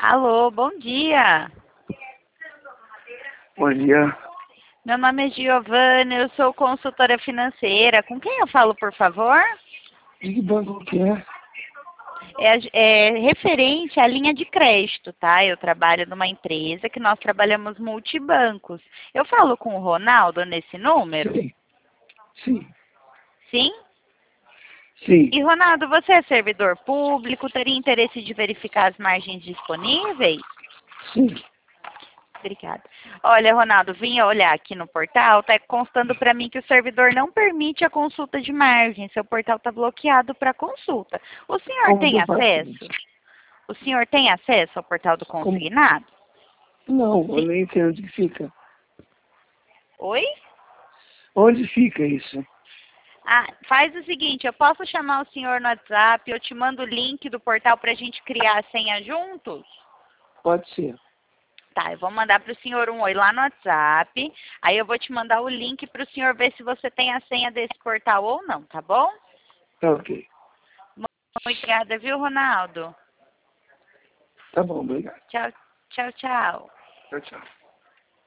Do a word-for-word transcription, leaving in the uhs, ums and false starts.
Alô, bom dia. Bom dia. Meu nome é Giovana, eu sou consultora financeira. Com quem eu falo, por favor? De que banco que é? É, é referente à linha de crédito, tá? Eu trabalho numa empresa que nós trabalhamos multibancos. Eu falo com o Ronaldo nesse número? Sim. Sim. Sim? Sim. E, Ronaldo, você é servidor público? Teria interesse de verificar as margens disponíveis? Sim. Obrigada. Olha, Ronaldo, vim olhar aqui no portal, está constando para mim que o servidor não permite a consulta de margem. Seu portal está bloqueado para consulta. O senhor Como que tem eu faço acesso? isso? O senhor tem acesso ao portal do Como? consignado? Não, eu Sim. nem sei onde que fica. Oi? Onde fica isso? Ah, faz o seguinte, eu posso chamar o senhor no WhatsApp, eu te mando o link do portal para a gente criar a senha juntos? Pode ser. Tá, eu vou mandar para o senhor um oi lá no WhatsApp, aí eu vou te mandar o link para o senhor ver se você tem a senha desse portal ou não, tá bom? Tá ok. Muito obrigada, viu, Ronaldo? Tá bom, obrigado. Tchau, tchau, tchau. Tchau, tchau.